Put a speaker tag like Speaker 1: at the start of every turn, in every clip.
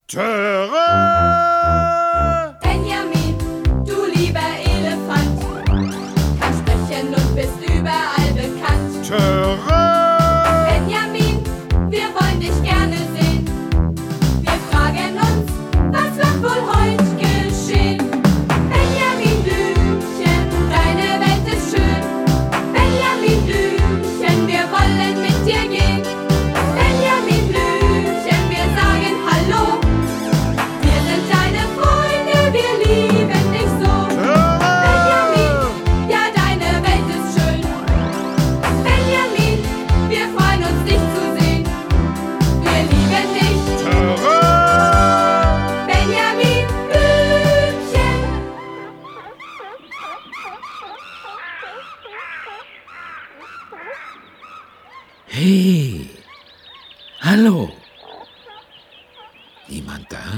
Speaker 1: Töre!
Speaker 2: Benjamin, du lieber Elefant, kannst sprechen und bist überall bekannt.
Speaker 1: Töre!
Speaker 2: Benjamin, wir wollen dich gerne sehen. Wir fragen uns, was wird wohl heute geschehen? Benjamin Blümchen, deine Welt ist schön. Benjamin Blümchen, wir wollen mit dir gehen. Benjamin Blümchen, wir sagen Hallo. Wir sind deine Freunde, wir lieben dich so. Benjamin, ja deine Welt ist schön. Benjamin, wir freuen uns dich zu sehen. Wir lieben dich.
Speaker 1: Töre!
Speaker 2: Benjamin Blümchen.
Speaker 3: Hey, hallo. Niemand da?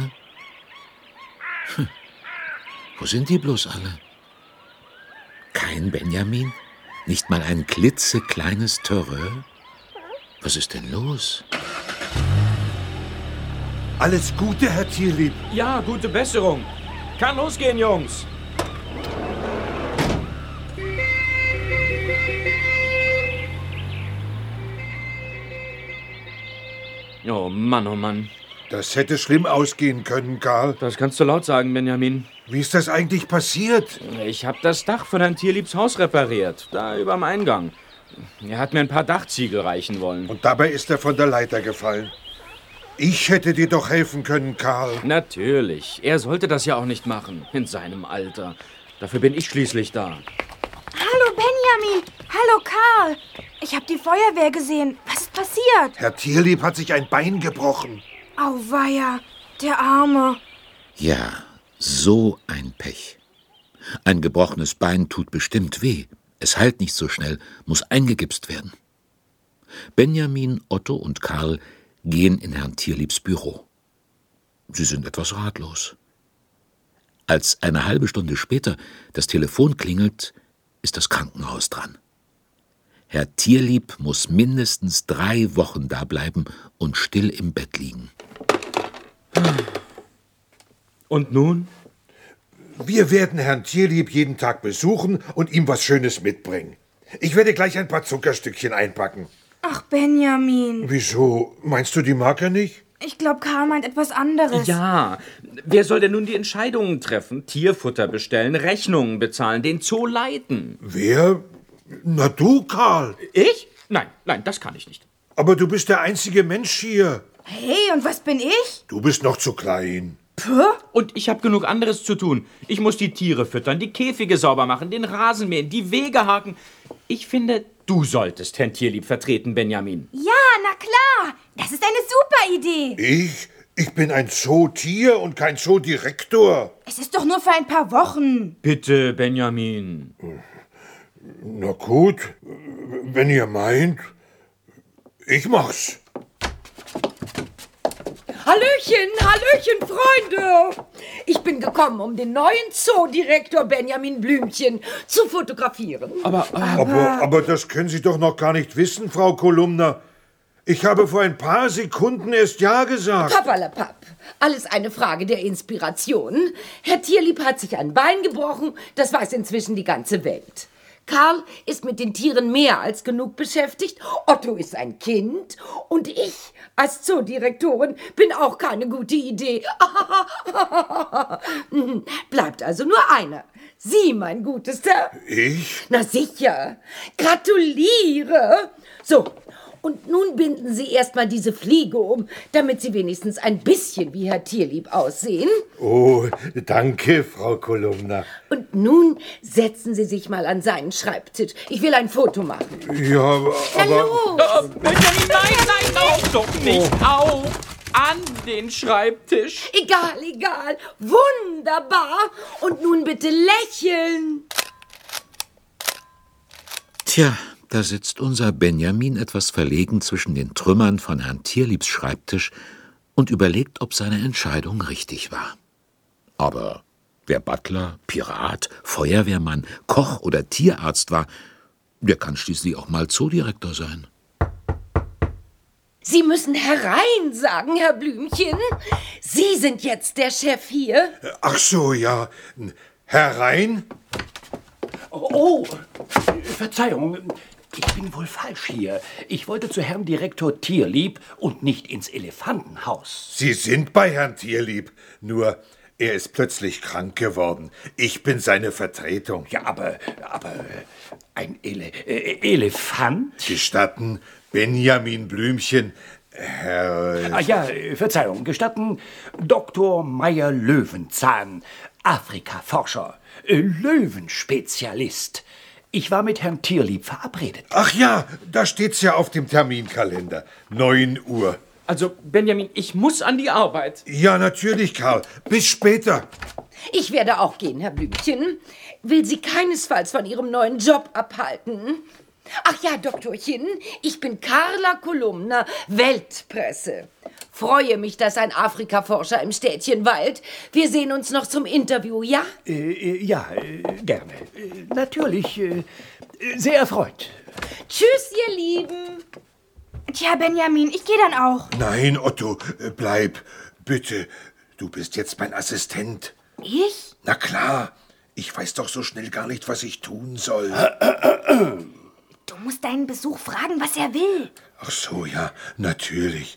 Speaker 3: Wo sind die bloß alle? Kein Benjamin? Nicht mal ein klitzekleines Töre? Was ist denn los?
Speaker 4: Alles Gute, Herr Tierlieb.
Speaker 5: Ja, gute Besserung. Kann losgehen, Jungs. Oh Mann.
Speaker 4: Das hätte schlimm ausgehen können, Karl.
Speaker 5: Das kannst du laut sagen, Benjamin.
Speaker 4: Wie ist das eigentlich passiert?
Speaker 5: Ich habe das Dach von Herrn Tierliebs Haus repariert, da überm Eingang. Er hat mir ein paar Dachziegel reichen wollen.
Speaker 4: Und dabei ist er von der Leiter gefallen. Ich hätte dir doch helfen können, Karl.
Speaker 5: Natürlich. Er sollte das ja auch nicht machen, in seinem Alter. Dafür bin ich schließlich da.
Speaker 6: Hallo Benjamin, hallo Karl. Ich habe die Feuerwehr gesehen. Was ist passiert?
Speaker 4: Herr Tierlieb hat sich ein Bein gebrochen.
Speaker 6: Auweia, der Arme.
Speaker 3: Ja, so ein Pech. Ein gebrochenes Bein tut bestimmt weh. Es heilt nicht so schnell, muss eingegipst werden. Benjamin, Otto und Karl gehen in Herrn Tierliebs Büro. Sie sind etwas ratlos. Als eine halbe Stunde später das Telefon klingelt, ist das Krankenhaus dran. Herr Tierlieb muss mindestens 3 Wochen da bleiben und still im Bett liegen.
Speaker 5: Und nun?
Speaker 4: Wir werden Herrn Tierlieb jeden Tag besuchen und ihm was Schönes mitbringen. Ich werde gleich ein paar Zuckerstückchen einpacken.
Speaker 6: Ach Benjamin,
Speaker 4: Wieso? Meinst du, die mag er nicht?
Speaker 6: ich glaube, Karl meint etwas anderes.
Speaker 5: Ja, wer soll denn nun die Entscheidungen treffen? Tierfutter bestellen, Rechnungen bezahlen, den Zoo leiten.
Speaker 4: Wer? Na du, Karl.
Speaker 5: Ich? Nein, das kann ich nicht.
Speaker 4: Aber du bist der einzige Mensch hier.
Speaker 6: Hey, und was bin ich?
Speaker 4: Du bist noch zu klein.
Speaker 5: Und ich habe genug anderes zu tun. Ich muss die Tiere füttern, die Käfige sauber machen, den Rasen mähen, die Wege haken. Ich finde, du solltest Herrn Tierlieb vertreten, Benjamin.
Speaker 6: Ja, na klar. Das ist eine super Idee.
Speaker 4: Ich bin ein Zootier und kein Zoodirektor.
Speaker 6: Es ist doch nur für ein paar Wochen.
Speaker 5: Bitte, Benjamin.
Speaker 4: Na gut, wenn ihr meint. Ich mach's.
Speaker 7: Hallöchen, Freunde! Ich bin gekommen, um den neuen Zoodirektor Benjamin Blümchen zu fotografieren.
Speaker 4: Aber das können Sie doch noch gar nicht wissen, Frau Kolumna. Ich habe vor ein paar Sekunden erst Ja gesagt.
Speaker 7: Pappalapapp. Alles eine Frage der Inspiration. Herr Tierlieb hat sich ein Bein gebrochen, das weiß inzwischen die ganze Welt. Karl ist mit den Tieren mehr als genug beschäftigt, Otto ist ein Kind und ich als Zoodirektorin bin auch keine gute Idee. Bleibt also nur einer. Sie, mein Gutester.
Speaker 4: Ich?
Speaker 7: Na sicher. Gratuliere. So, und nun binden Sie erstmal diese Fliege um, damit Sie wenigstens ein bisschen wie Herr Tierlieb aussehen.
Speaker 4: Oh, danke, Frau Kolumna.
Speaker 7: Und nun setzen Sie sich mal an seinen Schreibtisch. Ich will ein Foto machen.
Speaker 4: Ja, aber...
Speaker 5: Benjamin, nein, auf doch nicht. Auf! An den Schreibtisch.
Speaker 7: Egal. Wunderbar. Und nun bitte lächeln.
Speaker 3: Tja, da sitzt unser Benjamin etwas verlegen zwischen den Trümmern von Herrn Tierliebs Schreibtisch und überlegt, ob seine Entscheidung richtig war. Aber wer Butler, Pirat, Feuerwehrmann, Koch oder Tierarzt war, der kann schließlich auch mal Zoodirektor sein.
Speaker 7: Sie müssen herein sagen, Herr Blümchen. Sie sind jetzt der Chef hier.
Speaker 4: Ach so, ja. Herein?
Speaker 8: Oh, Verzeihung, ich bin wohl falsch hier. Ich wollte zu Herrn Direktor Tierlieb und nicht ins Elefantenhaus.
Speaker 4: Sie sind bei Herrn Tierlieb, nur er ist plötzlich krank geworden. Ich bin seine Vertretung.
Speaker 8: Ja, aber ein Elefant?
Speaker 4: Gestatten, Benjamin Blümchen, Herr...
Speaker 8: Ja, Verzeihung, gestatten, Dr. Meyer-Löwenzahn, Afrikaforscher, Löwenspezialist. Ich war mit Herrn Tierlieb verabredet.
Speaker 4: Ach ja, da steht's ja auf dem Terminkalender. 9 Uhr.
Speaker 5: Also, Benjamin, ich muss an die Arbeit.
Speaker 4: Ja, natürlich, Karl. Bis später.
Speaker 7: Ich werde auch gehen, Herr Blümchen. Will Sie keinesfalls von Ihrem neuen Job abhalten. Ach ja, Doktorchen, ich bin Carla Kolumna, Weltpresse. Freue mich, dass ein Afrikaforscher im Städtchen weilt. Wir sehen uns noch zum Interview, ja?
Speaker 8: Ja, gerne. Natürlich, sehr erfreut.
Speaker 7: Tschüss, ihr Lieben.
Speaker 6: Tja, Benjamin, ich gehe dann auch.
Speaker 4: Nein, Otto, bleib. Bitte, du bist jetzt mein Assistent.
Speaker 6: Ich?
Speaker 4: Na klar, ich weiß doch so schnell gar nicht, was ich tun soll.
Speaker 6: Du musst deinen Besuch fragen, was er will.
Speaker 4: Ach so, ja, natürlich.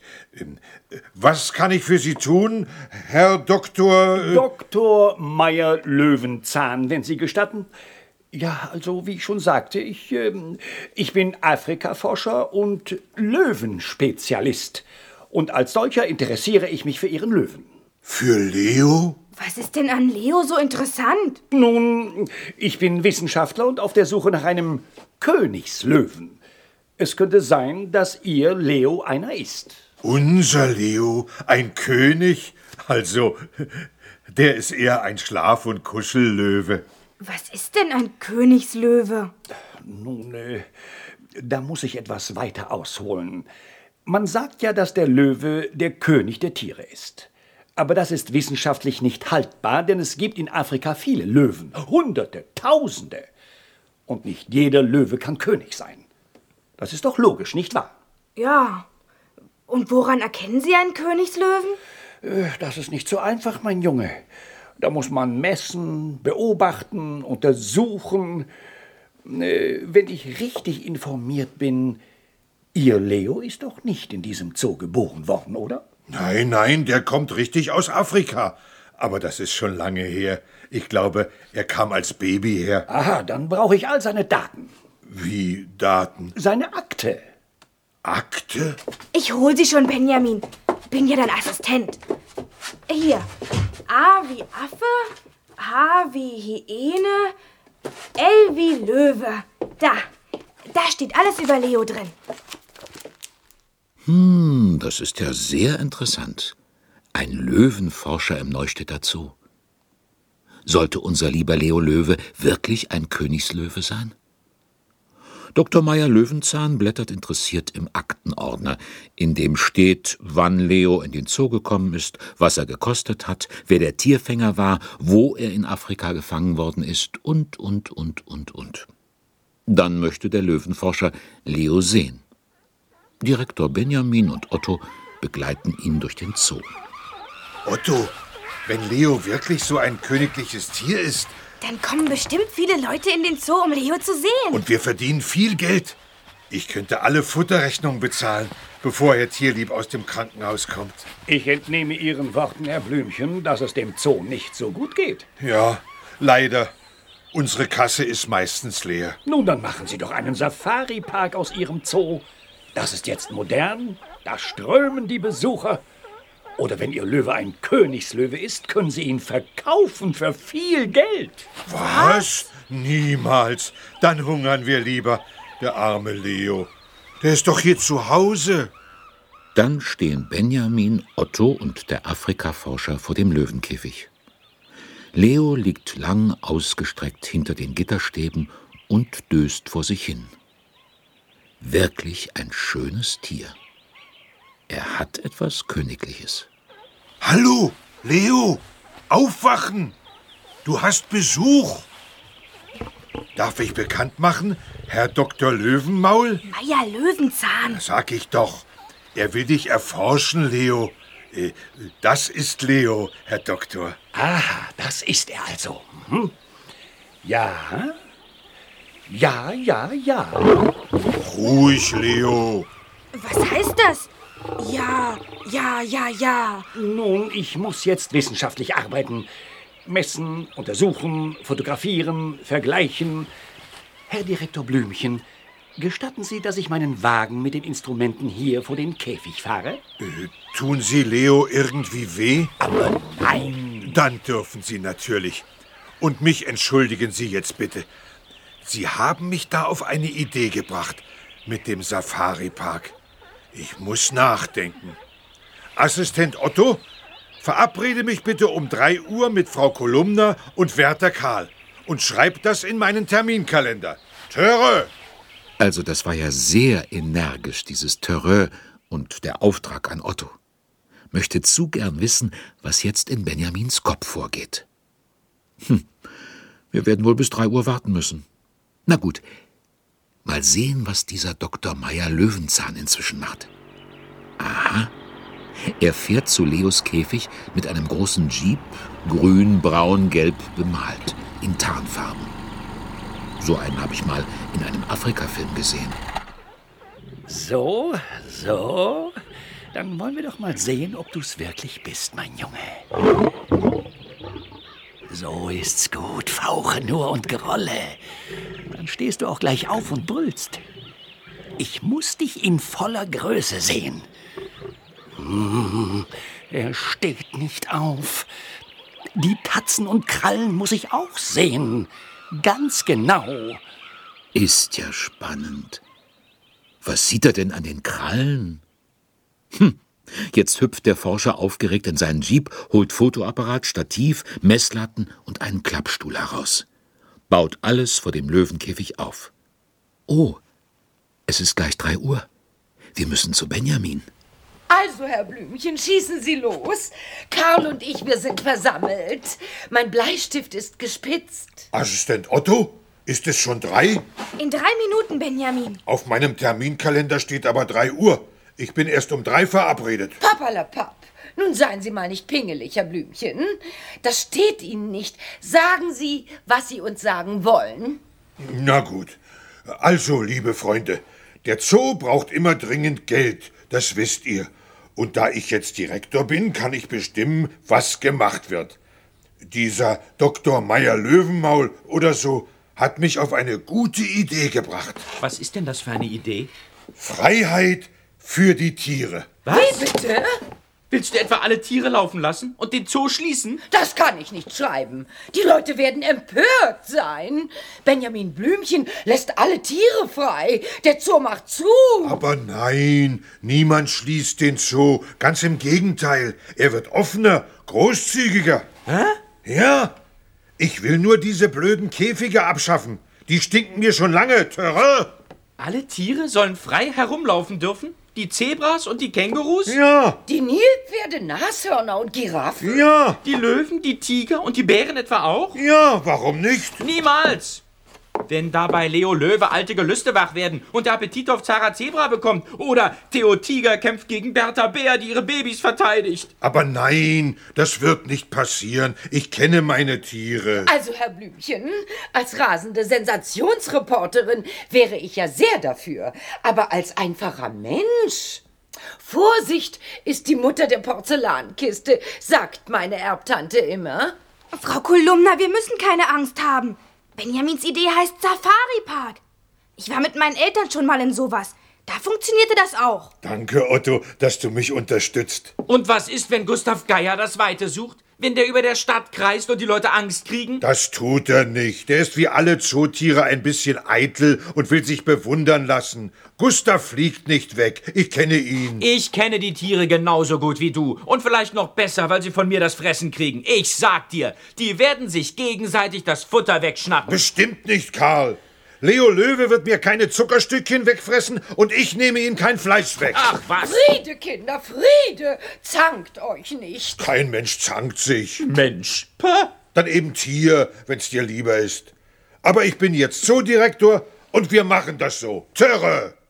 Speaker 4: Was kann ich für Sie tun, Herr Doktor...
Speaker 8: Dr. Meyer-Löwenzahn, wenn Sie gestatten. Ja, also wie ich schon sagte, ich bin Afrikaforscher und Löwenspezialist. Und als solcher interessiere ich mich für Ihren Löwen.
Speaker 4: Für Leo?
Speaker 6: Was ist denn an Leo so interessant?
Speaker 8: Nun, ich bin Wissenschaftler und auf der Suche nach einem Königslöwen. Es könnte sein, dass Ihr Leo einer ist.
Speaker 4: Unser Leo, ein König? Also, der ist eher ein Schlaf- und Kuschellöwe.
Speaker 6: Was ist denn ein Königslöwe?
Speaker 8: Nun, da muss ich etwas weiter ausholen. Man sagt ja, dass der Löwe der König der Tiere ist. Aber das ist wissenschaftlich nicht haltbar, denn es gibt in Afrika viele Löwen, Hunderte, Tausende. Und nicht jeder Löwe kann König sein. Das ist doch logisch, nicht wahr?
Speaker 6: Ja. Und woran erkennen Sie einen Königslöwen?
Speaker 8: Das ist nicht so einfach, mein Junge. Da muss man messen, beobachten, untersuchen. Wenn ich richtig informiert bin, Ihr Leo ist doch nicht in diesem Zoo geboren worden, oder?
Speaker 4: Nein, nein, der kommt richtig aus Afrika. Aber das ist schon lange her. Ich glaube, er kam als Baby her.
Speaker 8: Aha, dann brauche ich all seine Daten.
Speaker 4: Wie Daten?
Speaker 8: Seine Akte.
Speaker 4: Akte?
Speaker 6: Ich hol sie schon, Benjamin. Bin ja dein Assistent. Hier. A wie Affe, H wie Hyäne, L wie Löwe. Da steht alles über Leo drin.
Speaker 3: Das ist ja sehr interessant. Ein Löwenforscher im Neustädter Zoo. Sollte unser lieber Leo Löwe wirklich ein Königslöwe sein? Dr. Meyer-Löwenzahn blättert interessiert im Aktenordner, in dem steht, wann Leo in den Zoo gekommen ist, was er gekostet hat, wer der Tierfänger war, wo er in Afrika gefangen worden ist und. Dann möchte der Löwenforscher Leo sehen. Direktor Benjamin und Otto begleiten ihn durch den Zoo.
Speaker 4: Otto, wenn Leo wirklich so ein königliches Tier ist...
Speaker 6: Dann kommen bestimmt viele Leute in den Zoo, um Leo zu sehen.
Speaker 4: Und wir verdienen viel Geld. Ich könnte alle Futterrechnungen bezahlen, bevor Herr Tierlieb aus dem Krankenhaus kommt.
Speaker 8: Ich entnehme Ihren Worten, Herr Blümchen, dass es dem Zoo nicht so gut geht.
Speaker 4: Ja, leider. Unsere Kasse ist meistens leer.
Speaker 8: Nun, dann machen Sie doch einen Safari-Park aus Ihrem Zoo. Das ist jetzt modern, da strömen die Besucher. Oder wenn Ihr Löwe ein Königslöwe ist, können Sie ihn verkaufen für viel Geld.
Speaker 4: Was? Niemals. Dann hungern wir lieber. Der arme Leo. Der ist doch hier zu Hause.
Speaker 3: Dann stehen Benjamin, Otto und der Afrikaforscher vor dem Löwenkäfig. Leo liegt lang ausgestreckt hinter den Gitterstäben und döst vor sich hin. Wirklich ein schönes Tier. Er hat etwas Königliches.
Speaker 4: Hallo, Leo, aufwachen! Du hast Besuch. Darf ich bekannt machen, Herr Dr. Löwenmaul?
Speaker 6: Meyer-Löwenzahn.
Speaker 4: Sag ich doch. Er will dich erforschen, Leo. Das ist Leo, Herr Doktor.
Speaker 8: Aha, das ist er also. Hm? Ja. Ja, ja, ja.
Speaker 4: Ruhig, Leo.
Speaker 6: Was heißt das? Ja, ja, ja, ja.
Speaker 8: Nun, ich muss jetzt wissenschaftlich arbeiten. Messen, untersuchen, fotografieren, vergleichen. Herr Direktor Blümchen, gestatten Sie, dass ich meinen Wagen mit den Instrumenten hier vor den Käfig fahre?
Speaker 4: Tun Sie Leo irgendwie weh?
Speaker 8: Aber nein.
Speaker 4: Dann dürfen Sie natürlich. Und mich entschuldigen Sie jetzt bitte. Sie haben mich da auf eine Idee gebracht mit dem Safari-Park. Ich muss nachdenken. Assistent Otto, verabrede mich bitte um 3 Uhr mit Frau Kolumna und Wärter Karl und schreib das in meinen Terminkalender. Töre!
Speaker 3: Also das war ja sehr energisch, dieses Terrain und der Auftrag an Otto. Möchte zu gern wissen, was jetzt in Benjamins Kopf vorgeht. Wir werden wohl bis 3 Uhr warten müssen. Na gut, mal sehen, was dieser Dr. Meyer-Löwenzahn inzwischen macht. Aha, er fährt zu Leos Käfig mit einem großen Jeep, grün, braun, gelb bemalt, in Tarnfarben. So einen habe ich mal in einem Afrika-Film gesehen.
Speaker 8: So, so. Dann wollen wir doch mal sehen, ob du's wirklich bist, mein Junge. So ist's gut. Fauche nur und gerolle. Dann stehst du auch gleich auf und brüllst. Ich muss dich in voller Größe sehen. Er steht nicht auf. Die Tatzen und Krallen muss ich auch sehen. Ganz genau.
Speaker 3: Ist ja spannend. Was sieht er denn an den Krallen? Jetzt hüpft der Forscher aufgeregt in seinen Jeep, holt Fotoapparat, Stativ, Messlatten und einen Klappstuhl heraus. Baut alles vor dem Löwenkäfig auf. Oh, es ist gleich 3 Uhr. Wir müssen zu Benjamin.
Speaker 7: Also, Herr Blümchen, schießen Sie los. Karl und ich, wir sind versammelt. Mein Bleistift ist gespitzt.
Speaker 4: Assistent Otto, ist es schon 3?
Speaker 6: In 3 Minuten, Benjamin.
Speaker 4: Auf meinem Terminkalender steht aber 3 Uhr. Ich bin erst um 3 verabredet.
Speaker 7: Papperlapapp. Nun seien Sie mal nicht pingelig, Herr Blümchen. Das steht Ihnen nicht. Sagen Sie, was Sie uns sagen wollen.
Speaker 4: Na gut. Also, liebe Freunde, der Zoo braucht immer dringend Geld. Das wisst ihr. Und da ich jetzt Direktor bin, kann ich bestimmen, was gemacht wird. Dieser Dr. Meyer-Löwenmaul oder so hat mich auf eine gute Idee gebracht.
Speaker 5: Was ist denn das für eine Idee?
Speaker 4: Freiheit für die Tiere.
Speaker 5: Was?
Speaker 7: Wie bitte?
Speaker 5: Willst du etwa alle Tiere laufen lassen und den Zoo schließen?
Speaker 7: Das kann ich nicht schreiben. Die Leute werden empört sein. Benjamin Blümchen lässt alle Tiere frei. Der Zoo macht zu.
Speaker 4: Aber nein, niemand schließt den Zoo. Ganz im Gegenteil. Er wird offener, großzügiger.
Speaker 5: Hä?
Speaker 4: Ja, ich will nur diese blöden Käfige abschaffen. Die stinken mir schon lange. Terrain.
Speaker 5: Alle Tiere sollen frei herumlaufen dürfen? Die Zebras und die Kängurus?
Speaker 4: Ja,
Speaker 7: Die Nilpferde, Nashörner und Giraffen?
Speaker 4: ja,
Speaker 5: Die Löwen, die Tiger und die Bären etwa auch?
Speaker 4: ja, warum nicht?
Speaker 5: Niemals! Wenn dabei Leo Löwe alte Gelüste wach werden und der Appetit auf Zara Zebra bekommt oder Theo Tiger kämpft gegen Bertha Bär, die ihre Babys verteidigt.
Speaker 4: Aber nein, das wird nicht passieren. Ich kenne meine Tiere.
Speaker 7: Also, Herr Blümchen, als rasende Sensationsreporterin wäre ich ja sehr dafür. Aber als einfacher Mensch... Vorsicht ist die Mutter der Porzellankiste, sagt meine Erbtante immer.
Speaker 6: Frau Kolumna, wir müssen keine Angst haben. Benjamins Idee heißt Safari-Park. Ich war mit meinen Eltern schon mal in sowas. Da funktionierte das auch.
Speaker 4: Danke, Otto, dass du mich unterstützt.
Speaker 5: Und was ist, wenn Gustav Geier das Weite sucht? Wenn der über der Stadt kreist und die Leute Angst kriegen?
Speaker 4: Das tut er nicht. Der ist wie alle Zootiere ein bisschen eitel und will sich bewundern lassen. Gustav fliegt nicht weg. Ich kenne ihn.
Speaker 5: Ich kenne die Tiere genauso gut wie du. Und vielleicht noch besser, weil sie von mir das Fressen kriegen. Ich sag dir, die werden sich gegenseitig das Futter wegschnappen.
Speaker 4: Bestimmt nicht, Karl. Leo Löwe wird mir keine Zuckerstückchen wegfressen und ich nehme ihm kein Fleisch weg.
Speaker 5: Ach was!
Speaker 7: Friede, Kinder, Friede! Zankt euch nicht.
Speaker 4: Kein Mensch zankt sich.
Speaker 5: Mensch! Pah.
Speaker 4: Dann eben Tier, wenn's dir lieber ist. Aber ich bin jetzt Zoodirektor und wir machen das so. Töre!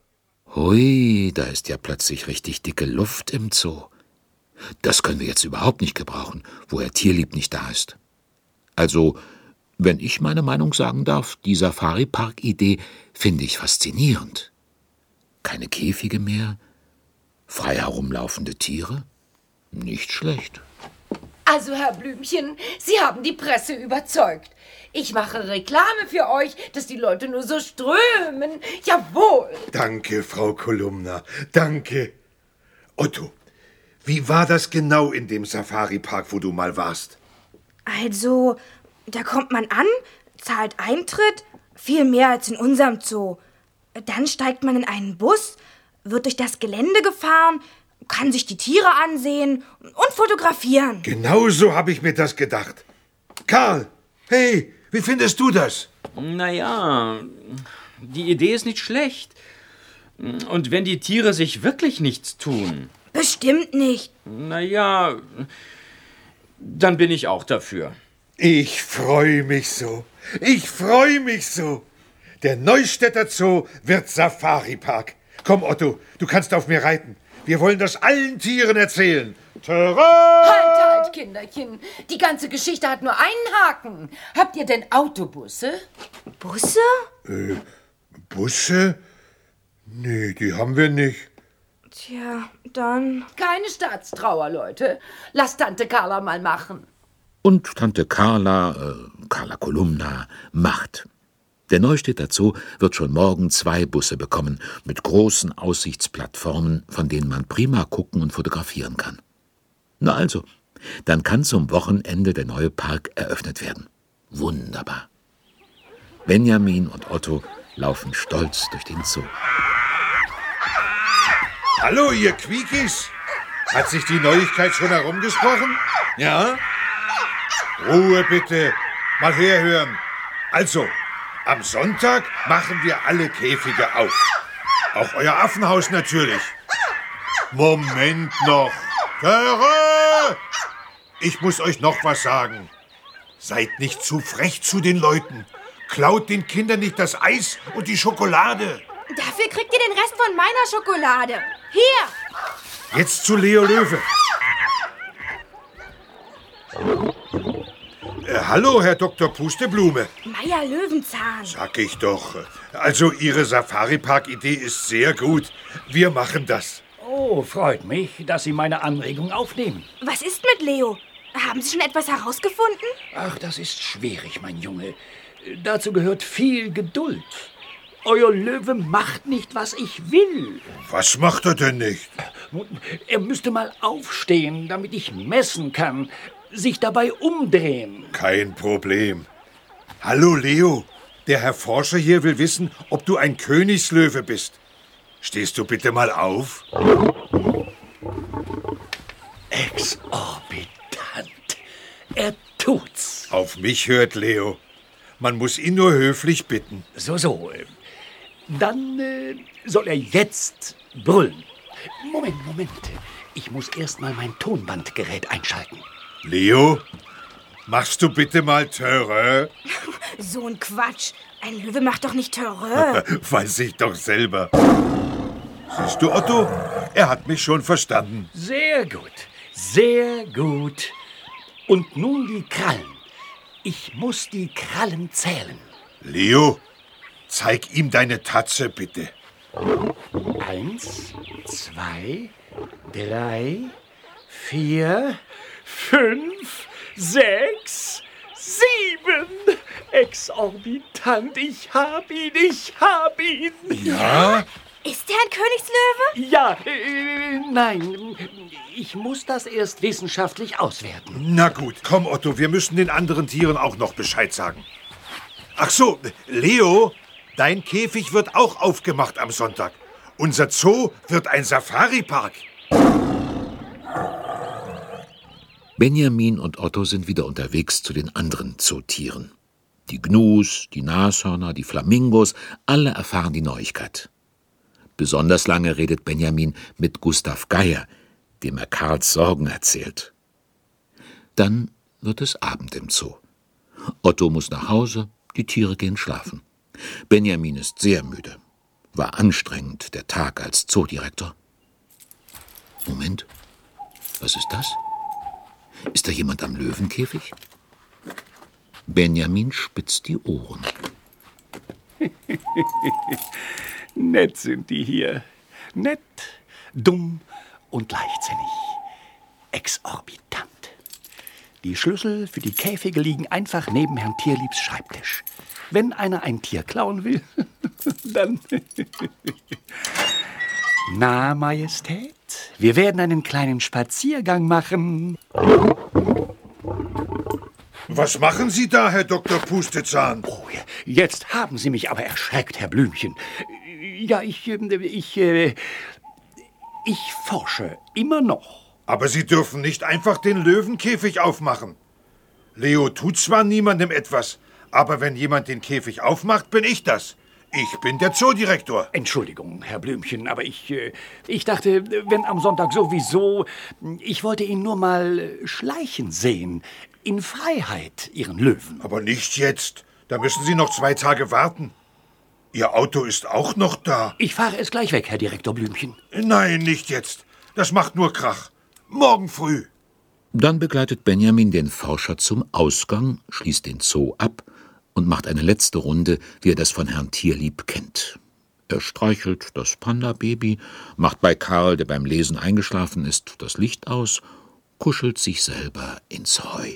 Speaker 3: Hui, da ist ja plötzlich richtig dicke Luft im Zoo. Das können wir jetzt überhaupt nicht gebrauchen, wo Herr Tierlieb nicht da ist. Also, wenn ich meine Meinung sagen darf, die Safari-Park-Idee finde ich faszinierend. Keine Käfige mehr, frei herumlaufende Tiere, nicht schlecht.
Speaker 7: Also, Herr Blümchen, Sie haben die Presse überzeugt. Ich mache Reklame für euch, dass die Leute nur so strömen. Jawohl.
Speaker 4: Danke, Frau Kolumna, danke. Otto, wie war das genau in dem Safari-Park, wo du mal warst?
Speaker 6: Also, da kommt man an, zahlt Eintritt, viel mehr als in unserem Zoo. Dann steigt man in einen Bus, wird durch das Gelände gefahren, kann sich die Tiere ansehen und fotografieren.
Speaker 4: Genau so habe ich mir das gedacht. Karl, hey, wie findest du das?
Speaker 5: Naja, die Idee ist nicht schlecht. Und wenn die Tiere sich wirklich nichts tun,
Speaker 6: Bestimmt nicht.
Speaker 5: naja, dann bin ich auch dafür.
Speaker 4: Ich freue mich so. Ich freue mich so. Der Neustädter Zoo wird Safari-Park. Komm, Otto, du kannst auf mir reiten. Wir wollen das allen Tieren erzählen. Tada!
Speaker 7: Halt, Kinderchen. Die ganze Geschichte hat nur einen Haken. Habt ihr denn Autobusse?
Speaker 6: Busse?
Speaker 4: Busse? Nee, die haben wir nicht.
Speaker 6: Tja, dann...
Speaker 7: Keine Staatstrauer, Leute. Lasst Tante Carla mal machen.
Speaker 3: Und Tante Carla Kolumna, macht. Der Neustädter Zoo wird schon morgen 2 Busse bekommen, mit großen Aussichtsplattformen, von denen man prima gucken und fotografieren kann. Na also, dann kann zum Wochenende der neue Park eröffnet werden. Wunderbar. Benjamin und Otto laufen stolz durch den Zoo.
Speaker 4: Hallo, ihr Quiekis. Hat sich die Neuigkeit schon herumgesprochen? Ja? Ruhe bitte. Mal herhören. Also, am Sonntag machen wir alle Käfige auf. Auch euer Affenhaus natürlich. Moment noch. Töre! Ich muss euch noch was sagen. Seid nicht zu frech zu den Leuten. Klaut den Kindern nicht das Eis und die Schokolade.
Speaker 6: Dafür kriegt ihr den Rest von meiner Schokolade. Hier!
Speaker 4: Jetzt zu Leo Löwe. Hallo, Herr Dr. Pusteblume.
Speaker 6: Meier Löwenzahn.
Speaker 4: Sag ich doch. Also, Ihre Safari-Park-Idee ist sehr gut. Wir machen das.
Speaker 8: Oh, freut mich, dass Sie meine Anregung aufnehmen.
Speaker 6: Was ist mit Leo? Haben Sie schon etwas herausgefunden?
Speaker 8: Ach, das ist schwierig, mein Junge. Dazu gehört viel Geduld. Euer Löwe macht nicht, was ich will.
Speaker 4: Was macht er denn nicht?
Speaker 8: Er müsste mal aufstehen, damit ich messen kann. Sich dabei umdrehen.
Speaker 4: Kein Problem. Hallo, Leo. Der Herr Forscher hier will wissen, ob du ein Königslöwe bist. Stehst du bitte mal auf?
Speaker 8: Exorbitant. Er tut's.
Speaker 4: Auf mich hört Leo. Man muss ihn nur höflich bitten.
Speaker 8: So. Dann soll er jetzt brüllen. Moment. Ich muss erst mal mein Tonbandgerät einschalten.
Speaker 4: Leo, machst du bitte mal Töre?
Speaker 6: So ein Quatsch. Ein Löwe macht doch nicht Töre.
Speaker 4: Weiß ich doch selber. Siehst du, Otto? Er hat mich schon verstanden.
Speaker 8: Sehr gut. Und nun die Krallen. Ich muss die Krallen zählen.
Speaker 4: Leo, zeig ihm deine Tatze, bitte.
Speaker 8: 1, 2, 3, 4, 5, 6, 7. Exorbitant, ich hab ihn.
Speaker 4: Ja?
Speaker 6: Ist der ein Königslöwe?
Speaker 8: Ja, nein, ich muss das erst wissenschaftlich auswerten.
Speaker 4: Na gut, komm, Otto, wir müssen den anderen Tieren auch noch Bescheid sagen. Ach so, Leo, dein Käfig wird auch aufgemacht am Sonntag. Unser Zoo wird ein Safari-Park.
Speaker 3: Benjamin und Otto sind wieder unterwegs zu den anderen Zootieren. Die Gnus, die Nashörner, die Flamingos, alle erfahren die Neuigkeit. Besonders lange redet Benjamin mit Gustav Geier, dem er Karls Sorgen erzählt. Dann wird es Abend im Zoo. Otto muss nach Hause, die Tiere gehen schlafen. Benjamin ist sehr müde. war anstrengend, der Tag als Zoodirektor. Moment, was ist das? Ist da jemand am Löwenkäfig? Benjamin spitzt die Ohren.
Speaker 8: Nett sind die hier. Nett, dumm und leichtsinnig. Exorbitant. Die Schlüssel für die Käfige liegen einfach neben Herrn Tierliebs Schreibtisch. Wenn einer ein Tier klauen will, dann... Na, Majestät, wir werden einen kleinen Spaziergang machen.
Speaker 4: Was machen Sie da, Herr Dr. Pustezahn?
Speaker 8: Oh, jetzt haben Sie mich aber erschreckt, Herr Blümchen. Ja, ich forsche immer noch.
Speaker 4: Aber Sie dürfen nicht einfach den Löwenkäfig aufmachen. Leo tut zwar niemandem etwas, aber wenn jemand den Käfig aufmacht, bin ich das. Ich bin der Zoodirektor.
Speaker 8: Entschuldigung, Herr Blümchen, aber ich dachte, wenn am Sonntag sowieso, ich wollte ihn nur mal schleichen sehen. In Freiheit, Ihren Löwen.
Speaker 4: Aber nicht jetzt. Da müssen Sie noch 2 Tage warten. Ihr Auto ist auch noch da.
Speaker 8: Ich fahre es gleich weg, Herr Direktor Blümchen.
Speaker 4: Nein, nicht jetzt. Das macht nur Krach. Morgen früh.
Speaker 3: Dann begleitet Benjamin den Forscher zum Ausgang, schließt den Zoo ab und macht eine letzte Runde, wie er das von Herrn Tierlieb kennt. Er streichelt das Panda-Baby, macht bei Karl, der beim Lesen eingeschlafen ist, das Licht aus, kuschelt sich selber ins Heu.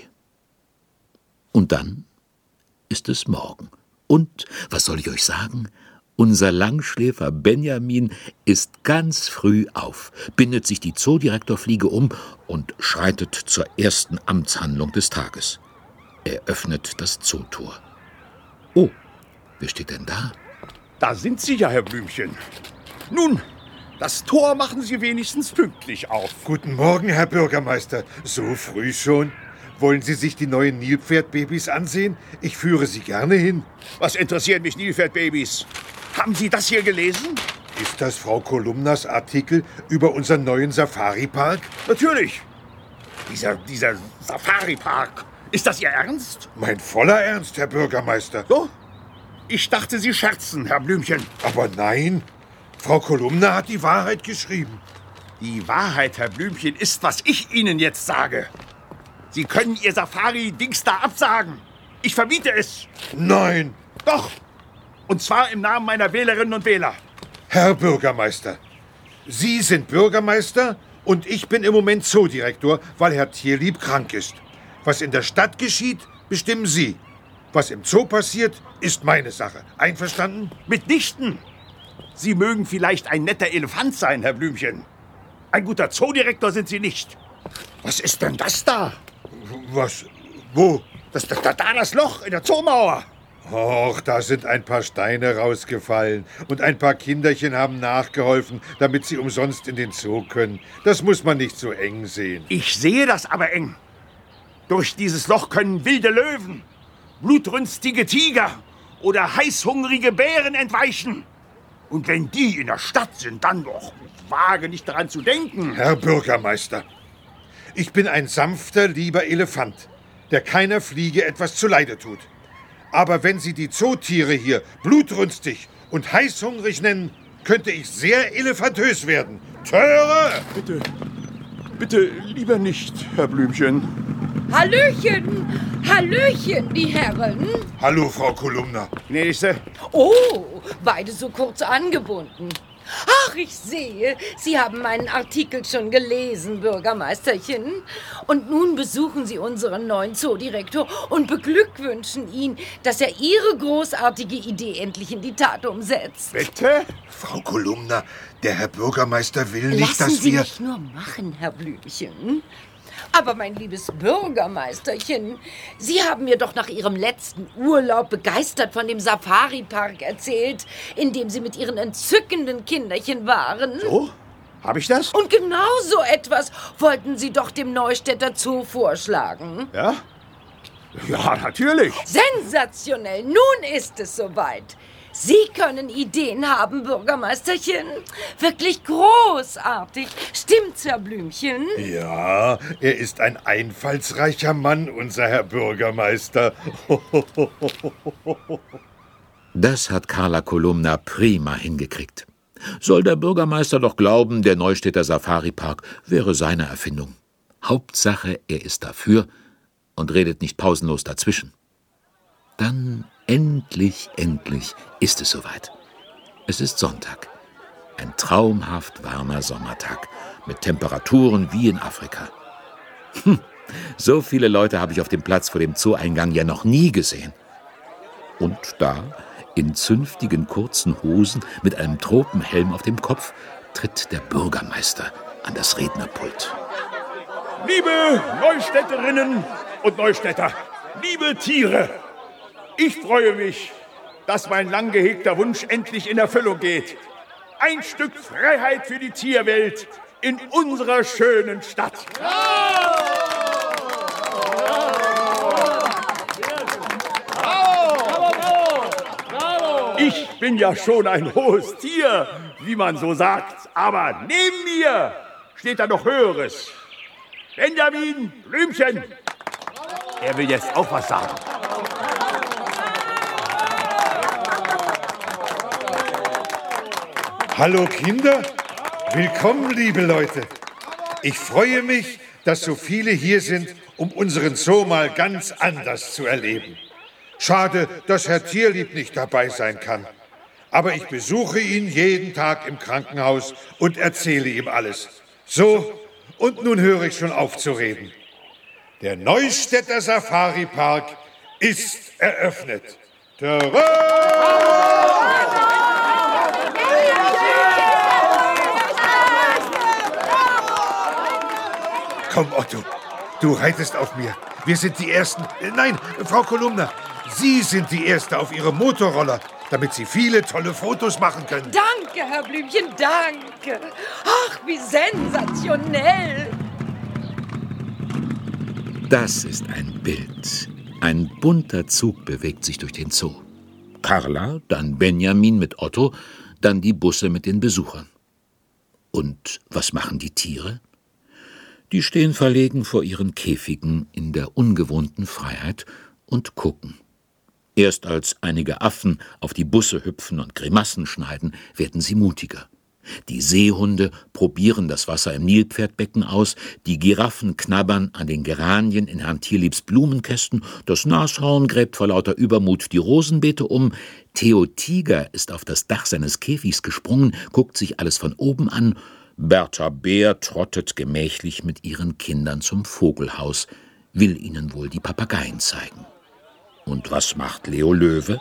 Speaker 3: Und dann ist es morgen. Und, was soll ich euch sagen? Unser Langschläfer Benjamin ist ganz früh auf, bindet sich die Zoodirektorfliege um und schreitet zur ersten Amtshandlung des Tages. Er öffnet das Zootor. Oh, wer steht denn da?
Speaker 9: Da sind Sie ja, Herr Blümchen. Nun, das Tor machen Sie wenigstens pünktlich auf.
Speaker 4: Guten Morgen, Herr Bürgermeister. So früh schon? Wollen Sie sich die neuen Nilpferdbabys ansehen? Ich führe Sie gerne hin.
Speaker 9: Was interessieren mich Nilpferdbabys? Haben Sie das hier gelesen?
Speaker 4: Ist das Frau Kolumnas Artikel über unseren neuen Safari-Park?
Speaker 9: Natürlich. Dieser Safari-Park. Ist das Ihr Ernst?
Speaker 4: Mein voller Ernst, Herr Bürgermeister.
Speaker 9: So? Ich dachte, Sie scherzen, Herr Blümchen.
Speaker 4: Aber nein, Frau Kolumna hat die Wahrheit geschrieben.
Speaker 9: Die Wahrheit, Herr Blümchen, ist, was ich Ihnen jetzt sage. Sie können Ihr Safari-Dings da absagen. Ich verbiete es.
Speaker 4: Nein.
Speaker 9: Doch. Und zwar im Namen meiner Wählerinnen und Wähler.
Speaker 4: Herr Bürgermeister, Sie sind Bürgermeister und ich bin im Moment Zoodirektor, weil Herr Tierlieb krank ist. Was in der Stadt geschieht, bestimmen Sie. Was im Zoo passiert, ist meine Sache. Einverstanden?
Speaker 9: Mitnichten. Sie mögen vielleicht ein netter Elefant sein, Herr Blümchen. Ein guter Zoodirektor sind Sie nicht. Was ist denn das da?
Speaker 4: Was? Wo?
Speaker 9: Das Loch in der Zoomauer.
Speaker 4: Och, da sind ein paar Steine rausgefallen. Und ein paar Kinderchen haben nachgeholfen, damit sie umsonst in den Zoo können. Das muss man nicht so eng sehen.
Speaker 9: Ich sehe das aber eng. Durch dieses Loch können wilde Löwen, blutrünstige Tiger oder heißhungrige Bären entweichen. Und wenn die in der Stadt sind, dann doch wage nicht daran zu denken.
Speaker 4: Herr Bürgermeister, ich bin ein sanfter, lieber Elefant, der keiner Fliege etwas zuleide tut. Aber wenn Sie die Zootiere hier blutrünstig und heißhungrig nennen, könnte ich sehr elefantös werden. Töre!
Speaker 9: Bitte lieber nicht, Herr Blümchen.
Speaker 7: Hallöchen, Hallöchen, die Herren.
Speaker 4: Hallo, Frau Kolumna.
Speaker 9: Nächste.
Speaker 7: Oh, beide so kurz angebunden. Ach, ich sehe, Sie haben meinen Artikel schon gelesen, Bürgermeisterchen. Und nun besuchen Sie unseren neuen Zoodirektor und beglückwünschen ihn, dass er Ihre großartige Idee endlich in die Tat umsetzt.
Speaker 9: Bitte?
Speaker 4: Frau Kolumna, der Herr Bürgermeister will nicht,
Speaker 7: Lassen
Speaker 4: dass
Speaker 7: Sie
Speaker 4: wir...
Speaker 7: mich nur machen, Herr Blümchen. Aber mein liebes Bürgermeisterchen, Sie haben mir doch nach Ihrem letzten Urlaub begeistert von dem Safari-Park erzählt, in dem Sie mit Ihren entzückenden Kinderchen waren.
Speaker 9: So? Habe ich das?
Speaker 7: Und genau so etwas wollten Sie doch dem Neustädter Zoo vorschlagen.
Speaker 9: Ja? Ja, natürlich.
Speaker 7: Sensationell, nun ist es soweit. Sie können Ideen haben, Bürgermeisterchen. Wirklich großartig. Stimmt's, Herr Blümchen?
Speaker 4: Ja, er ist ein einfallsreicher Mann, unser Herr Bürgermeister.
Speaker 3: Das hat Carla Kolumna prima hingekriegt. Soll der Bürgermeister doch glauben, der Neustädter Safari-Park wäre seine Erfindung. Hauptsache, er ist dafür und redet nicht pausenlos dazwischen. Dann endlich ist es soweit. Es ist Sonntag. Ein traumhaft warmer Sommertag mit Temperaturen wie in Afrika. So viele Leute habe ich auf dem Platz vor dem Zoo-Eingang ja noch nie gesehen. Und da, in zünftigen kurzen Hosen mit einem Tropenhelm auf dem Kopf, tritt der Bürgermeister an das Rednerpult.
Speaker 9: Liebe Neustädterinnen und Neustädter, liebe Tiere, ich freue mich, dass mein lang gehegter Wunsch endlich in Erfüllung geht. Ein Stück Freiheit für die Tierwelt in unserer schönen Stadt. Ich bin ja schon ein hohes Tier, wie man so sagt. Aber neben mir steht da noch Höheres. Benjamin Blümchen. Er will jetzt auch was sagen.
Speaker 4: Hallo Kinder, willkommen liebe Leute. Ich freue mich, dass so viele hier sind, um unseren Zoo mal ganz anders zu erleben. Schade, dass Herr Tierlieb nicht dabei sein kann. Aber ich besuche ihn jeden Tag im Krankenhaus und erzähle ihm alles. So, und nun höre ich schon auf zu reden. Der Neustädter Safari-Park ist eröffnet. Tada! Komm, Otto, du reitest auf mir. Wir sind die Ersten. Nein, Frau Kolumna, Sie sind die Erste auf Ihrem Motorroller, damit Sie viele tolle Fotos machen können.
Speaker 7: Danke, Herr Blümchen, danke. Ach, wie sensationell.
Speaker 3: Das ist ein Bild. Ein bunter Zug bewegt sich durch den Zoo. Carla, dann Benjamin mit Otto, dann die Busse mit den Besuchern. Und was machen die Tiere? Die stehen verlegen vor ihren Käfigen in der ungewohnten Freiheit und gucken. Erst als einige Affen auf die Busse hüpfen und Grimassen schneiden, werden sie mutiger. Die Seehunde probieren das Wasser im Nilpferdbecken aus, die Giraffen knabbern an den Geranien in Herrn Tierliebs Blumenkästen, das Nashorn gräbt vor lauter Übermut die Rosenbeete um, Theo Tiger ist auf das Dach seines Käfigs gesprungen, guckt sich alles von oben an, Bertha Bär trottet gemächlich mit ihren Kindern zum Vogelhaus, will ihnen wohl die Papageien zeigen. Und was macht Leo Löwe?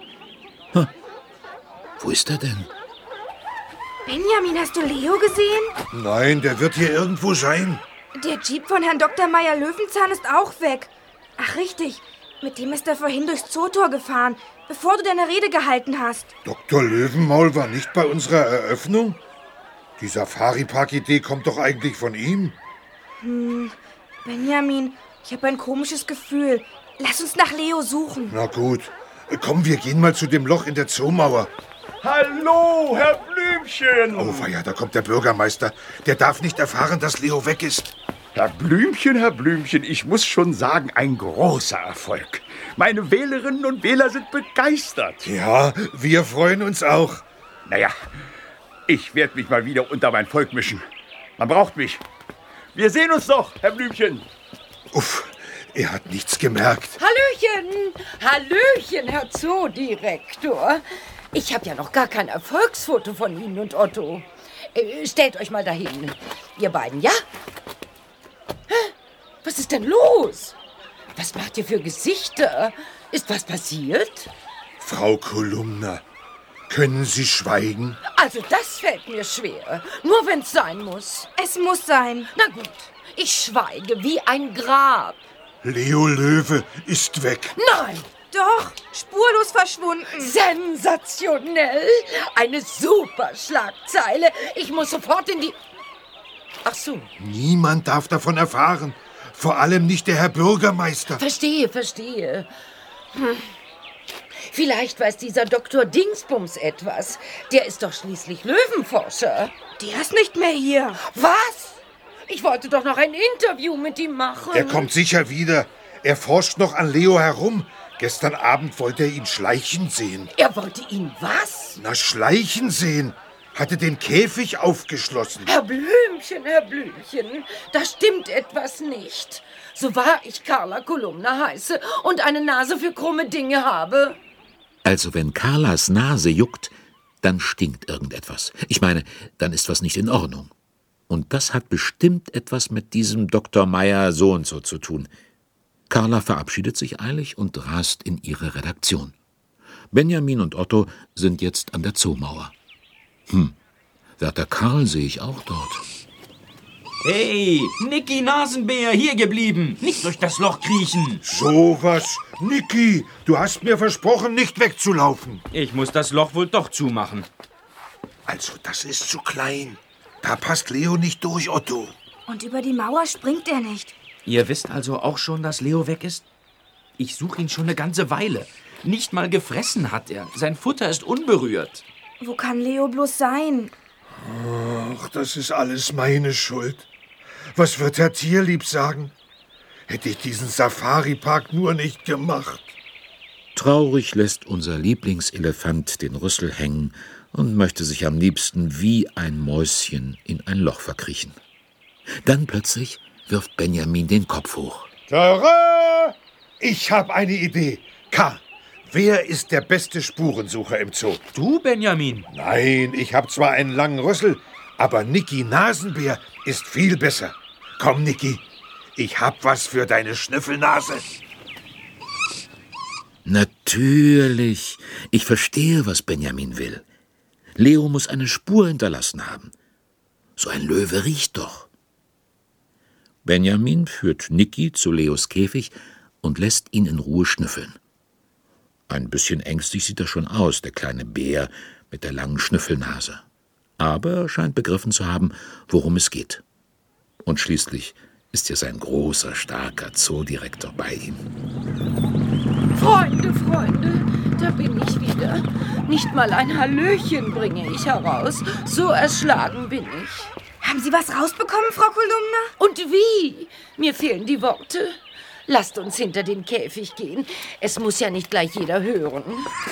Speaker 3: Wo ist er denn?
Speaker 6: Benjamin, hast du Leo gesehen?
Speaker 4: Nein, der wird hier irgendwo sein.
Speaker 6: Der Jeep von Herrn Dr. Meyer-Löwenzahn ist auch weg. Ach, richtig. Mit dem ist er vorhin durchs Zootor gefahren, bevor du deine Rede gehalten hast.
Speaker 4: Dr. Löwenmaul war nicht bei unserer Eröffnung? Die Safari-Park-Idee kommt doch eigentlich von ihm.
Speaker 6: Benjamin, ich habe ein komisches Gefühl. Lass uns nach Leo suchen.
Speaker 4: Na gut. Komm, wir gehen mal zu dem Loch in der Zoomauer.
Speaker 9: Hallo, Herr Blümchen.
Speaker 4: Oh weia, da kommt der Bürgermeister. Der darf nicht erfahren, dass Leo weg ist.
Speaker 9: Herr Blümchen, ich muss schon sagen, ein großer Erfolg. Meine Wählerinnen und Wähler sind begeistert.
Speaker 4: Ja, wir freuen uns auch.
Speaker 9: Naja, ich werde mich mal wieder unter mein Volk mischen. Man braucht mich. Wir sehen uns doch, Herr Blümchen.
Speaker 4: Uff, er hat nichts gemerkt.
Speaker 7: Hallöchen, Herr Zoodirektor. Ich habe ja noch gar kein Erfolgsfoto von Ihnen und Otto. Stellt euch mal dahin. Ihr beiden, ja? Hä? Was ist denn los? Was macht ihr für Gesichter? Ist was passiert?
Speaker 4: Frau Kolumna, können Sie schweigen?
Speaker 7: Also das fällt mir schwer. Nur wenn's sein muss.
Speaker 6: Es muss sein.
Speaker 7: Na gut, ich schweige wie ein Grab.
Speaker 4: Leo Löwe ist weg.
Speaker 7: Nein!
Speaker 6: Doch, spurlos verschwunden.
Speaker 7: Sensationell! Eine super Schlagzeile. Ich muss sofort in die... Ach so.
Speaker 4: Niemand darf davon erfahren. Vor allem nicht der Herr Bürgermeister.
Speaker 7: Verstehe. Vielleicht weiß dieser Dr. Dingsbums etwas. Der ist doch schließlich Löwenforscher.
Speaker 6: Der ist nicht mehr hier.
Speaker 7: Was? Ich wollte doch noch ein Interview mit ihm machen.
Speaker 4: Er kommt sicher wieder. Er forscht noch an Leo herum. Gestern Abend wollte er ihn schleichen sehen.
Speaker 7: Er wollte ihn was?
Speaker 4: Na, schleichen sehen. Hatte den Käfig aufgeschlossen.
Speaker 7: Herr Blümchen, da stimmt etwas nicht. So wahr ich Carla Kolumna heiße und eine Nase für krumme Dinge habe.
Speaker 3: Also wenn Carlas Nase juckt, dann stinkt irgendetwas. Ich meine, dann ist was nicht in Ordnung. Und das hat bestimmt etwas mit diesem Dr. Meyer so und so zu tun. Carla verabschiedet sich eilig und rast in ihre Redaktion. Benjamin und Otto sind jetzt an der Zoomauer. Wärter Karl sehe ich auch dort.
Speaker 5: Hey, Niki Nasenbär, hier geblieben. Nicht durch das Loch kriechen.
Speaker 4: Sowas. Niki, du hast mir versprochen, nicht wegzulaufen.
Speaker 5: Ich muss das Loch wohl doch zumachen.
Speaker 4: Also, das ist zu klein. Da passt Leo nicht durch, Otto.
Speaker 6: Und über die Mauer springt er nicht.
Speaker 5: Ihr wisst also auch schon, dass Leo weg ist? Ich suche ihn schon eine ganze Weile. Nicht mal gefressen hat er. Sein Futter ist unberührt.
Speaker 6: Wo kann Leo bloß sein?
Speaker 4: Ach, das ist alles meine Schuld. Was wird Herr Tierlieb sagen? Hätte ich diesen Safari-Park nur nicht gemacht.
Speaker 3: Traurig lässt unser Lieblingselefant den Rüssel hängen und möchte sich am liebsten wie ein Mäuschen in ein Loch verkriechen. Dann plötzlich wirft Benjamin den Kopf hoch.
Speaker 4: Tada! Ich habe eine Idee. Karl, wer ist der beste Spurensucher im Zoo?
Speaker 5: Du, Benjamin?
Speaker 4: Nein, ich habe zwar einen langen Rüssel, aber Niki Nasenbär ist viel besser. Komm, Niki, ich hab was für deine Schnüffelnase.
Speaker 3: Natürlich. Ich verstehe, was Benjamin will. Leo muss eine Spur hinterlassen haben. So ein Löwe riecht doch. Benjamin führt Niki zu Leos Käfig und lässt ihn in Ruhe schnüffeln. Ein bisschen ängstlich sieht er schon aus, der kleine Bär mit der langen Schnüffelnase. Aber er scheint begriffen zu haben, worum es geht. Und schließlich ist ja sein großer, starker Zoodirektor bei ihm.
Speaker 7: Freunde, da bin ich wieder. Nicht mal ein Hallöchen bringe ich heraus. So erschlagen bin ich.
Speaker 6: Haben Sie was rausbekommen, Frau Kolumna?
Speaker 7: Und wie? Mir fehlen die Worte. Lasst uns hinter den Käfig gehen. Es muss ja nicht gleich jeder hören.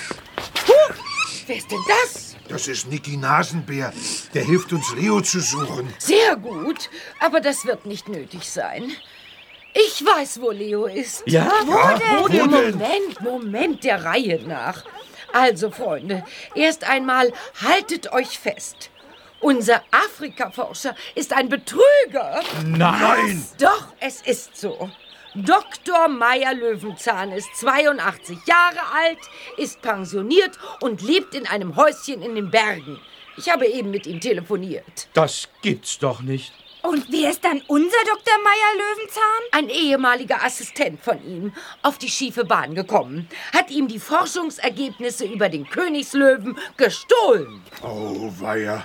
Speaker 7: Huch, wer ist denn das?
Speaker 4: Das ist Niki Nasenbär. Der hilft uns, Leo zu suchen.
Speaker 7: Sehr gut, aber das wird nicht nötig sein. Ich weiß, wo Leo ist.
Speaker 5: Ja?
Speaker 4: Wo denn?
Speaker 7: Moment, der Reihe nach. Also, Freunde, erst einmal haltet euch fest. Unser Afrika-Forscher ist ein Betrüger.
Speaker 4: Nein!
Speaker 7: Doch, es ist so. Dr. Meyer Löwenzahn ist 82 Jahre alt, ist pensioniert und lebt in einem Häuschen in den Bergen. Ich habe eben mit ihm telefoniert.
Speaker 5: Das gibt's doch nicht.
Speaker 6: Und wer ist dann unser Dr. Meyer Löwenzahn?
Speaker 7: Ein ehemaliger Assistent von ihm, auf die schiefe Bahn gekommen, hat ihm die Forschungsergebnisse über den Königslöwen gestohlen.
Speaker 4: Oh, weia.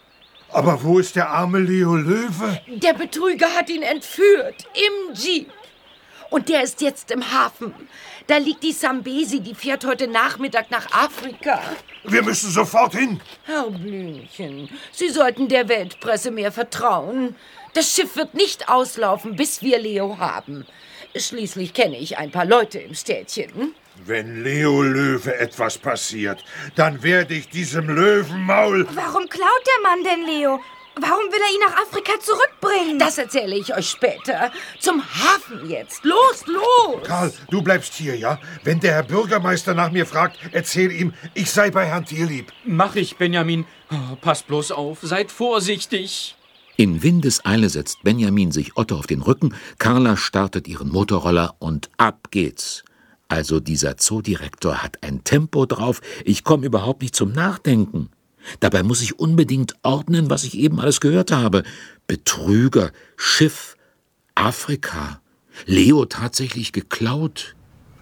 Speaker 4: Aber wo ist der arme Leo Löwe?
Speaker 7: Der Betrüger hat ihn entführt, im Jeep. Und der ist jetzt im Hafen. Da liegt die Sambesi, die fährt heute Nachmittag nach Afrika.
Speaker 4: Wir müssen sofort hin.
Speaker 7: Herr Blümchen, Sie sollten der Weltpresse mehr vertrauen. Das Schiff wird nicht auslaufen, bis wir Leo haben. Schließlich kenne ich ein paar Leute im Städtchen.
Speaker 4: Wenn Leo Löwe etwas passiert, dann werde ich diesem Löwenmaul...
Speaker 6: Warum klaut der Mann denn Leo? Warum will er ihn nach Afrika zurückbringen?
Speaker 7: Das erzähle ich euch später. Zum Hafen jetzt. Los!
Speaker 4: Karl, du bleibst hier, ja? Wenn der Herr Bürgermeister nach mir fragt, erzähl ihm, ich sei bei Herrn Tierlieb.
Speaker 5: Mach ich, Benjamin. Oh, passt bloß auf, seid vorsichtig.
Speaker 3: In Windeseile setzt Benjamin sich Otto auf den Rücken, Carla startet ihren Motorroller und ab geht's. Also dieser Zoodirektor hat ein Tempo drauf, ich komme überhaupt nicht zum Nachdenken. Dabei muss ich unbedingt ordnen, was ich eben alles gehört habe. Betrüger, Schiff, Afrika, Leo tatsächlich geklaut.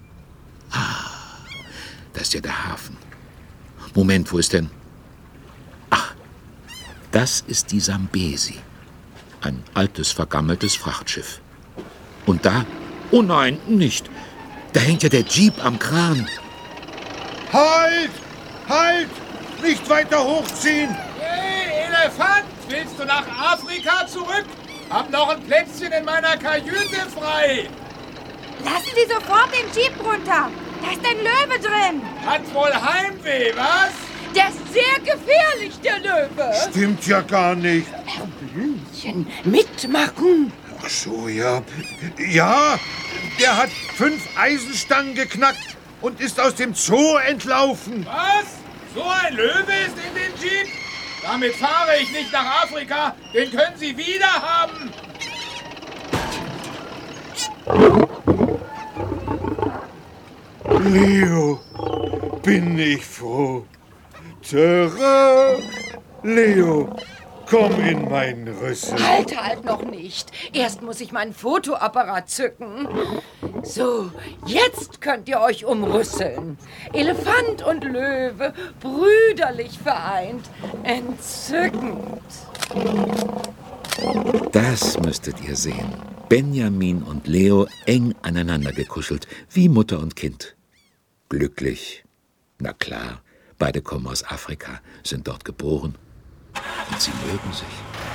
Speaker 3: Da ist ja der Hafen. Moment, wo ist denn? Ach, das ist die Sambesi. Ein altes, vergammeltes Frachtschiff. Und da, oh nein, nicht. Da hängt ja der Jeep am Kran.
Speaker 4: Halt! Nicht weiter hochziehen!
Speaker 1: Hey, Elefant, willst du nach Afrika zurück? Hab noch ein Plätzchen in meiner Kajüte frei.
Speaker 6: Lassen Sie sofort den Jeep runter. Da ist ein Löwe drin.
Speaker 1: Hat wohl Heimweh, was?
Speaker 7: Der ist sehr gefährlich, der Löwe.
Speaker 4: Stimmt ja gar nicht.
Speaker 7: Herr Blümchen, mitmachen.
Speaker 4: Ach so, ja. Ja, der hat 5 Eisenstangen geknackt und ist aus dem Zoo entlaufen.
Speaker 1: Was? So ein Löwe ist in den Jeep? Damit fahre ich nicht nach Afrika. Den können Sie wieder haben.
Speaker 4: Leo, bin ich froh. Terrain, Leo, komm in meinen Rüssel.
Speaker 7: Halt noch nicht. Erst muss ich meinen Fotoapparat zücken. So, jetzt könnt ihr euch umrüsseln. Elefant und Löwe, brüderlich vereint. Entzückend.
Speaker 3: Das müsstet ihr sehen. Benjamin und Leo eng aneinander gekuschelt, wie Mutter und Kind. Glücklich. Na klar, beide kommen aus Afrika, sind dort geboren. Und sie mögen sich.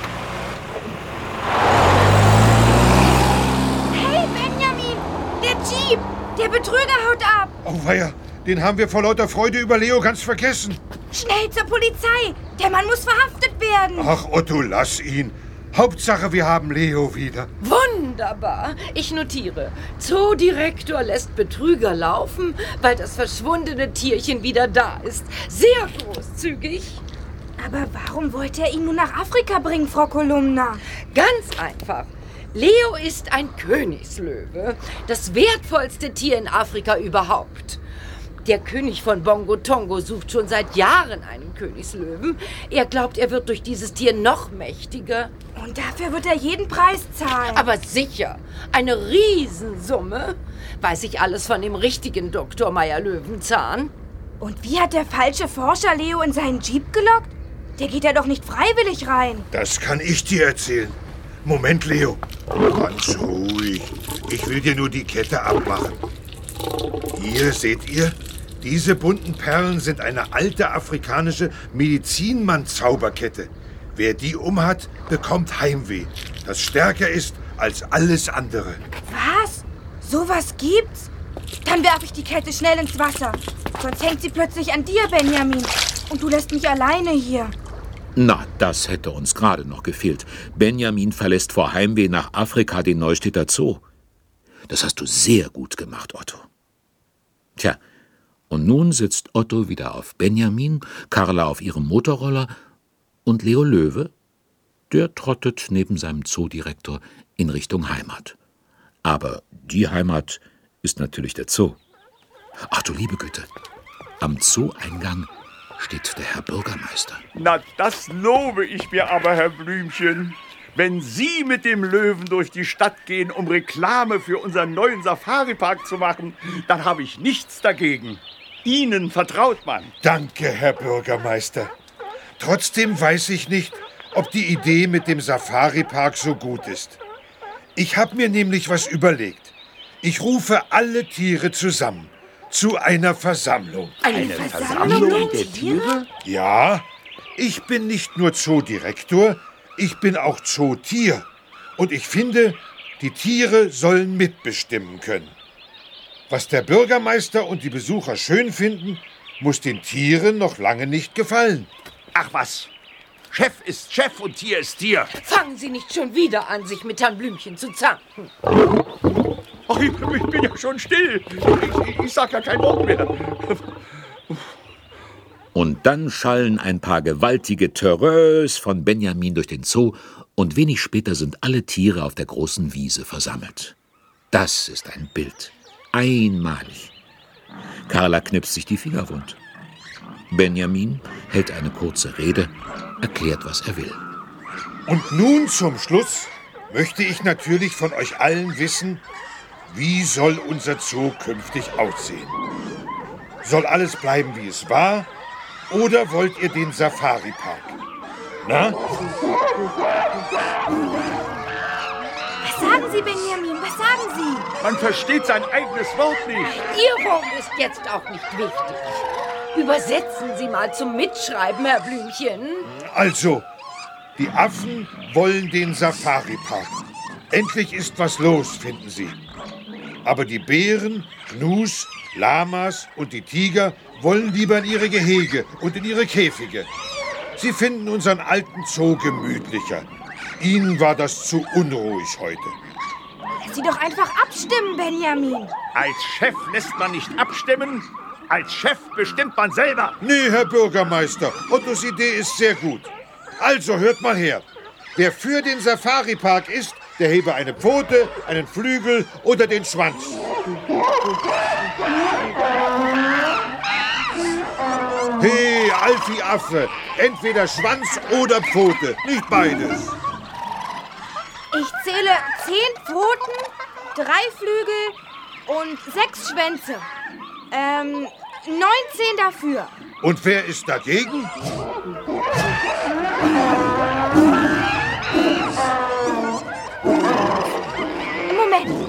Speaker 6: Hey, Benjamin! Der Jeep! Der Betrüger haut ab!
Speaker 4: Oh weia, den haben wir vor lauter Freude über Leo ganz vergessen.
Speaker 6: Schnell zur Polizei! Der Mann muss verhaftet werden!
Speaker 4: Ach Otto, lass ihn. Hauptsache, wir haben Leo wieder.
Speaker 7: Wunderbar. Ich notiere. Zoodirektor lässt Betrüger laufen, weil das verschwundene Tierchen wieder da ist. Sehr großzügig.
Speaker 6: Aber warum wollte er ihn nun nach Afrika bringen, Frau Kolumna?
Speaker 7: Ganz einfach. Leo ist ein Königslöwe. Das wertvollste Tier in Afrika überhaupt. Der König von Bongo Tongo sucht schon seit Jahren einen Königslöwen. Er glaubt, er wird durch dieses Tier noch mächtiger.
Speaker 6: Und dafür wird er jeden Preis zahlen.
Speaker 7: Aber sicher, eine Riesensumme. Weiß ich alles von dem richtigen Dr. Meyer-Löwenzahn.
Speaker 6: Und wie hat der falsche Forscher Leo in seinen Jeep gelockt? Der geht ja doch nicht freiwillig rein.
Speaker 4: Das kann ich dir erzählen. Moment, Leo. Ganz ruhig. Ich will dir nur die Kette abmachen. Hier seht ihr, diese bunten Perlen sind eine alte afrikanische Medizinmann-Zauberkette. Wer die umhat, bekommt Heimweh, das stärker ist als alles andere.
Speaker 6: Was? Sowas gibt's? Dann werfe ich die Kette schnell ins Wasser. Sonst hängt sie plötzlich an dir, Benjamin. Und du lässt mich alleine hier.
Speaker 3: Na, das hätte uns gerade noch gefehlt. Benjamin verlässt vor Heimweh nach Afrika den Neustädter Zoo. Das hast du sehr gut gemacht, Otto. Tja, und nun sitzt Otto wieder auf Benjamin, Carla auf ihrem Motorroller und Leo Löwe, der trottet neben seinem Zoodirektor in Richtung Heimat. Aber die Heimat ist natürlich der Zoo. Ach du liebe Güte, am Zoo-Eingang steht der Herr Bürgermeister.
Speaker 9: Na, das lobe ich mir aber, Herr Blümchen. Wenn Sie mit dem Löwen durch die Stadt gehen, um Reklame für unseren neuen Safari-Park zu machen, dann habe ich nichts dagegen. Ihnen vertraut man.
Speaker 4: Danke, Herr Bürgermeister. Trotzdem weiß ich nicht, ob die Idee mit dem Safari-Park so gut ist. Ich habe mir nämlich was überlegt. Ich rufe alle Tiere zusammen zu einer Versammlung.
Speaker 7: Eine Versammlung der Tiere?
Speaker 4: Ja, ich bin nicht nur Zoodirektor, ich bin auch Zootier. Und ich finde, die Tiere sollen mitbestimmen können. Was der Bürgermeister und die Besucher schön finden, muss den Tieren noch lange nicht gefallen.
Speaker 9: Ach was, Chef ist Chef und Tier ist Tier.
Speaker 7: Fangen Sie nicht schon wieder an, sich mit Herrn Blümchen zu zanken.
Speaker 9: Ach, ich bin ja schon still. Ich sag ja kein Wort mehr.
Speaker 3: Und dann schallen ein paar gewaltige Terreurs von Benjamin durch den Zoo und wenig später sind alle Tiere auf der großen Wiese versammelt. Das ist ein Bild. Einmalig. Carla knipst sich die Finger wund. Benjamin hält eine kurze Rede, erklärt, was er will.
Speaker 4: Und nun zum Schluss möchte ich natürlich von euch allen wissen, wie soll unser Zoo künftig aussehen? Soll alles bleiben, wie es war? Oder wollt ihr den Safari-Park? Na?
Speaker 6: Was sagen Sie, Benjamin? Was sagen Sie?
Speaker 9: Man versteht sein eigenes Wort nicht.
Speaker 7: Ihr Wort ist jetzt auch nicht wichtig. Übersetzen Sie mal zum Mitschreiben, Herr Blümchen.
Speaker 4: Also, die Affen wollen den Safari-Park. Endlich ist was los, finden sie. Aber die Bären, Gnus, Lamas und die Tiger wollen lieber in ihre Gehege und in ihre Käfige. Sie finden unseren alten Zoo gemütlicher. Ihnen war das zu unruhig heute.
Speaker 6: Lass sie doch einfach abstimmen, Benjamin.
Speaker 9: Als Chef lässt man nicht abstimmen. Als Chef bestimmt man selber.
Speaker 4: Nee, Herr Bürgermeister, Ottos Idee ist sehr gut. Also, hört mal her. Wer für den Safari-Park ist, der hebe eine Pfote, einen Flügel oder den Schwanz. Hey, Alfie Affe, entweder Schwanz oder Pfote, nicht beides.
Speaker 6: Ich zähle 10 Pfoten, 3 Flügel und 6 Schwänze. 19 dafür.
Speaker 4: Und wer ist dagegen?
Speaker 6: Moment.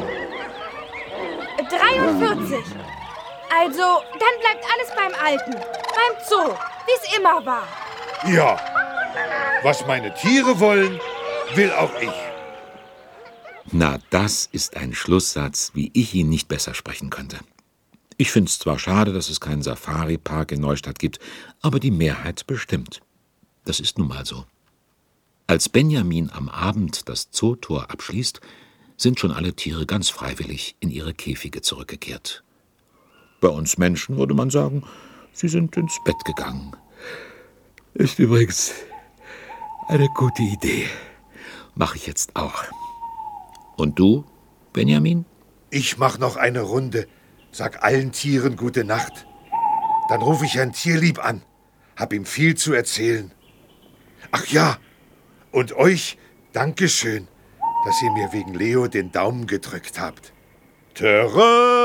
Speaker 6: 43. Also, dann bleibt alles beim Alten. Beim Zoo, wie es immer war.
Speaker 4: Ja, was meine Tiere wollen, will auch ich.
Speaker 3: Na, das ist ein Schlusssatz, wie ich ihn nicht besser sprechen könnte. Ich finde es zwar schade, dass es keinen Safari-Park in Neustadt gibt, aber die Mehrheit bestimmt. Das ist nun mal so. Als Benjamin am Abend das Zootor abschließt, sind schon alle Tiere ganz freiwillig in ihre Käfige zurückgekehrt. Bei uns Menschen würde man sagen, sie sind ins Bett gegangen. Ist übrigens eine gute Idee. Mache ich jetzt auch. Und du, Benjamin?
Speaker 4: Ich mach noch eine Runde. Sag allen Tieren gute Nacht. Dann rufe ich Herrn Tierlieb an. Hab ihm viel zu erzählen. Ach ja, und euch Dankeschön, dass ihr mir wegen Leo den Daumen gedrückt habt. Terrain!